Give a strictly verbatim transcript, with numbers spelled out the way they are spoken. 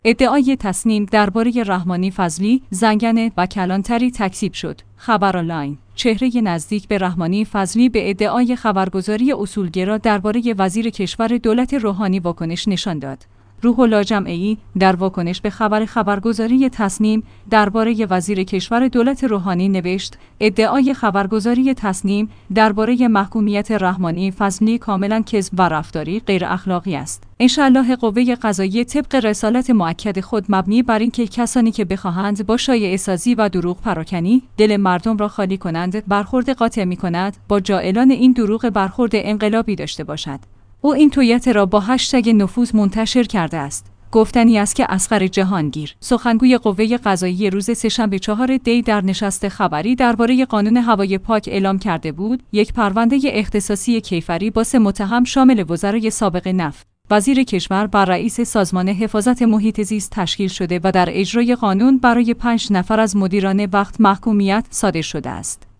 ادعای تصنیم درباره رحمانی فضلی، زنگنه و کلانتری تکذیب شد. خبر آنلاین. چهره نزدیک به رحمانی فضلی به ادعای خبرگزاری اصولگرا درباره وزیر کشور دولت روحانی واکنش نشان داد. روح الله جمعی در واکنش به خبر خبرگزاری تصنیم درباره وزیر کشور دولت روحانی نوشت: ادعای خبرگزاری تصنیم درباره محکومیت رحمانی فضلی کاملا کذب و رفتاری غیر اخلاقی است. انشاءالله قوه قضاییه طبق رسالت مؤکد خود مبنی بر اینکه کسانی که بخواهند با شایعه سازی و دروغ پراکنی دل مردم را خالی کنند برخورد قاطع می‌کند، با جائلان این دروغ برخورد انقلابی داشته باشد. او این توییت را با هشتگ نفوذ منتشر کرده است. گفتنی است که اصغر جهانگیر، سخنگوی قوه قضاییه، روز سه‌شنبه چهارم دی در نشست خبری درباره قانون هوای پاک اعلام کرده بود یک پرونده اختصاصی کیفری با سه متهم شامل وزرای سابق نفت، وزیر کشور و رئیس سازمان حفاظت محیط زیست تشکیل شده و در اجرای قانون برای پنج نفر از مدیران وقت محکومیت صادر شده است.